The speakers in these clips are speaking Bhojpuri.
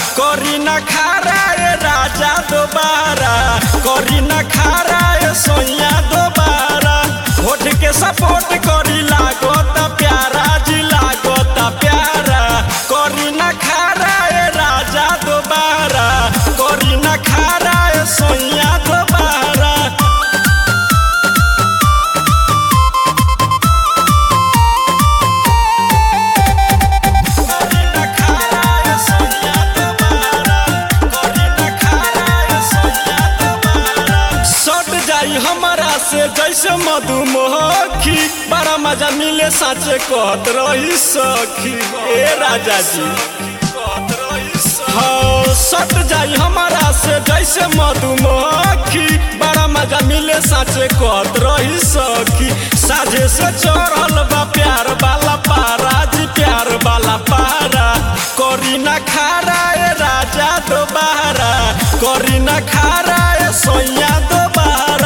करी न खारा ए राजा दोबारा, करी न खारा ए सोनिया दोबारा। होठ के सपोर्ट करी लागत प्यारा जी लागत प्यारा, करी न खारा ए राजा दोबारा, करी न खारा ए सोनिया दोबारा। हमारा से जैसे मधुमक्खी बड़ा मजा मिले साचे कहत रही सखी ए राजा जी। हाँ सट जाई हमारा से जैसे मधुमक्खी बड़ा मजा मिले साचे कहत रही सखी। साझे से चढ़ल बा प्यार वाला पारा जी प्यार वाला पारा, करी न खारा ए राजा दोबारा, करी न खारा ए सोनिया दोबारा।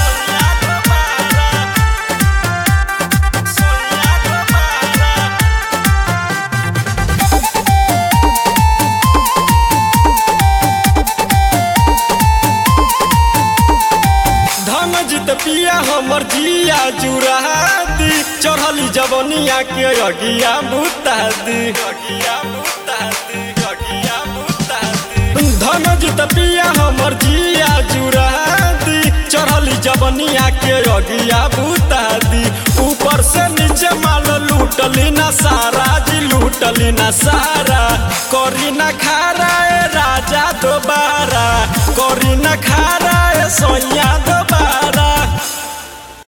जित पिया हमर जिया जुरादी, चढ़ली जवनिया के अगिया बुतादी। धन जित पिया हमर जिया जुरादी, चढ़ली जवनिया के अगिया बुतादी। ऊपर से नीचे माल लूटली न सारा जी लूटली न सारा, करी न खारा ए राजा दोबारा, करी न खारा ए सोनिया दोबारा।